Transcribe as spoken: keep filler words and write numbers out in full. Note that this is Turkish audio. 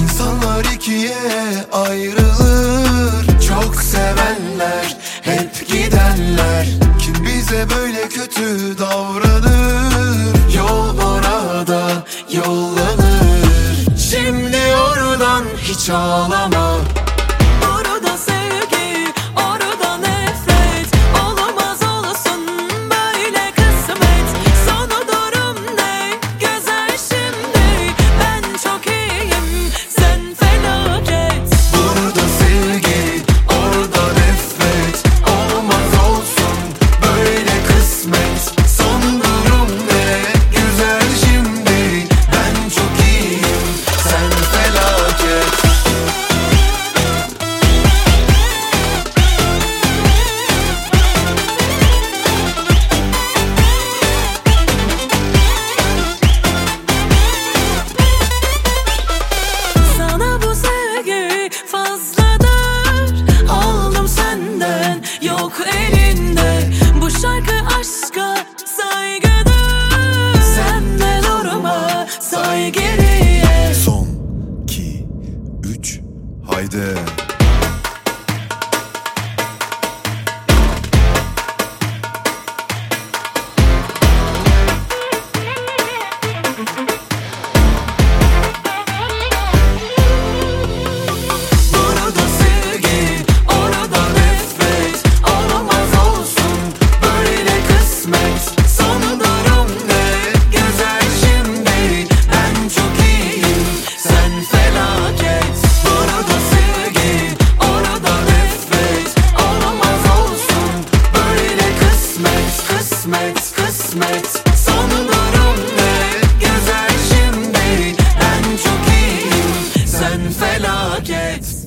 İnsanlar ikiye ayrılır, çok sevenler hep gidenler. Kim bize böyle kötü davranır, yol orada yollanır. Şimdi oradan hiç ağlama. Orada sevgi, orada nefret. Olamaz olsun böyle kısmet. Sonu durum ne güzel şimdi. Ben çok iyiyim, sen felaket. Burada sevgi, orada nefret. Olmaz olsun böyle kısmet. Son durum ne güzel şimdi. Ben çok iyiyim, sen felaket. Sana bu sevgi fazladır. Aldım senden, yok elinde. Bu şarkı aşka saygıdır. Sen de durma, say geriye. Son, iki, üç, haydi. Burada sevgi, orada nefret. Olamaz olsun böyle kısmet. Son durum ne güzel şimdi. Ben çok iyiyim, sen felaket. Burada sevgi, orada nefret. Olamaz olsun böyle kısmet. Kısmet, kısmet. Son durum ne güzel şimdi. Ben çok iyiyim, sen felaket.